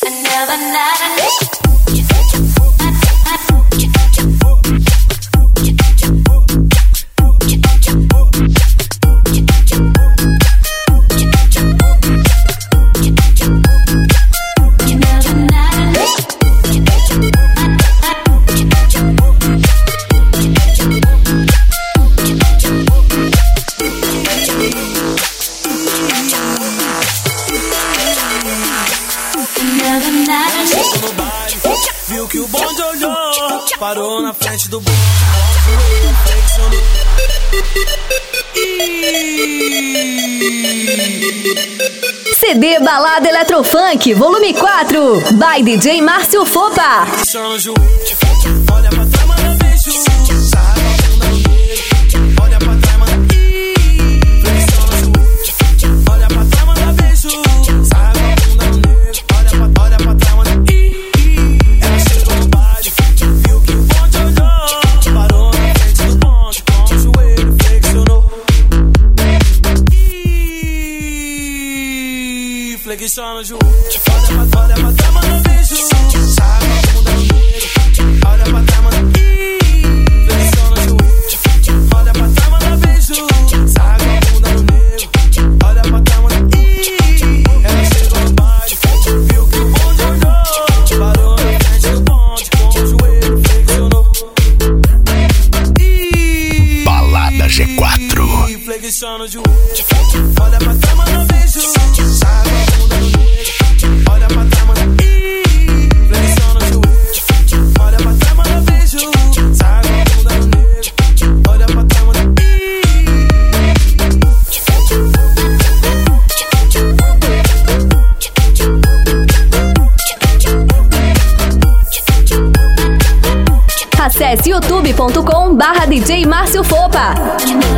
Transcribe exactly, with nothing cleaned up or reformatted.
Viu que o bonde olhou, parou na frente do bonde. C D Balada Eletrofunk, volume quatro, by D J Márcio Fopa. Olha pra trás, manda beijo. Sarra a bunda no meio. Olha pra trás, manda flexão no joelho. Olha pra trás, manda beijo. Sarra a bunda no meio. Olha pra, olha pra trás, manda. Ela chegou no baile, viu que o bonde olhou, parou na frente do bonde, com o joelho flexionou. Flexão no joelho. Olha pra, olha pra trás, manda beijo. Sarra a bunda no meio. Olha pra trás, manda flexão no joelho. Olha pra trás, manda beijo. Sarra a bunda no meio. Olha pra trás, manda. Ela chegou no baile, viu que o bonde olhou, parou na frente do bonde, com o joelho flexionou. Balada G quatro. Flexão no joelho. Olha pra trás, manda beijo. Sarra a bunda no meio. Olha pra trás, manda flexão no joelho. Olha pra trás, manda beijo. Sarra a bunda no meio. Olha pra trás, manda. Acesse youtube ponto com barra D J Márcio Fopa.